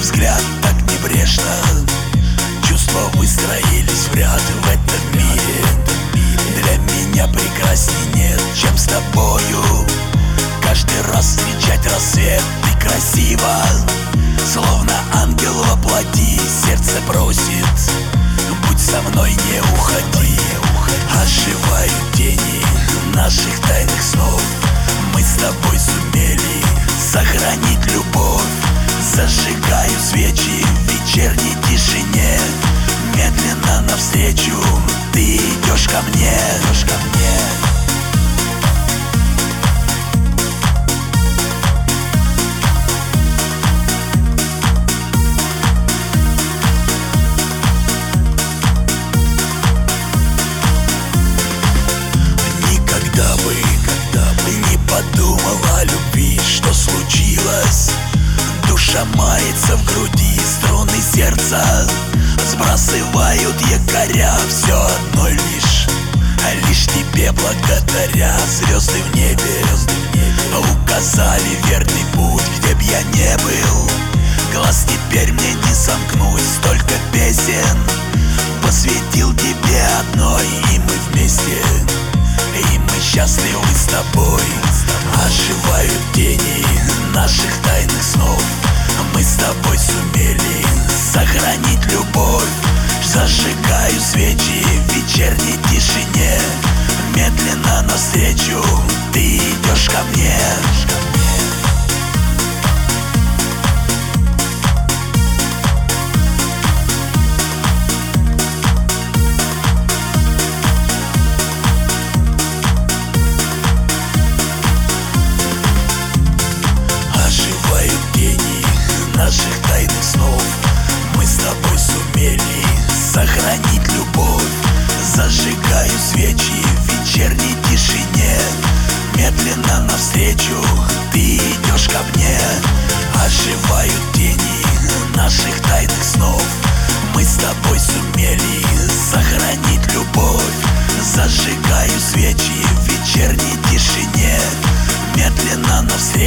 взгляд так небрежно. Чувства выстроились в ряд в этом мире. Для меня прекрасней нет, чем с тобою. Каждый раз встречать рассвет, ты красива, словно ангел во плоти. Сердце просит, будь со мной, не уходи. Оживают тени наших тайных снов. Мы с тобой сумели сохранить любовь. Зажигаю свечи в вечерней тишине. Медленно навстречу ты идешь ко мне, идешь ко мне. Никогда бы не подумал о любви, что случилось. Душа мается в груди, струны сердца сбрасывают якоря. Все одно лишь тебе благодаря. Звезды в небе указали верный путь, где б я не был. Глаз теперь мне не сомкнуть, столько песен посвятил тебе одной. И мы вместе, и мы счастливы с тобой. Оживают тени наших тайных снов. Мы с тобой сумели сохранить любовь. Зажигаю свечи в вечерней тишине. Медленно навстречу ты идешь ко мне. Наших тайных снов. Мы с тобой сумели сохранить любовь. Зажигаю свечи в вечерней тишине. Медленно навстречу ты идешь ко мне. Оживают тени наших тайных снов. Мы с тобой сумели сохранить любовь. Зажигаю свечи в вечерней тишине. Медленно навстречу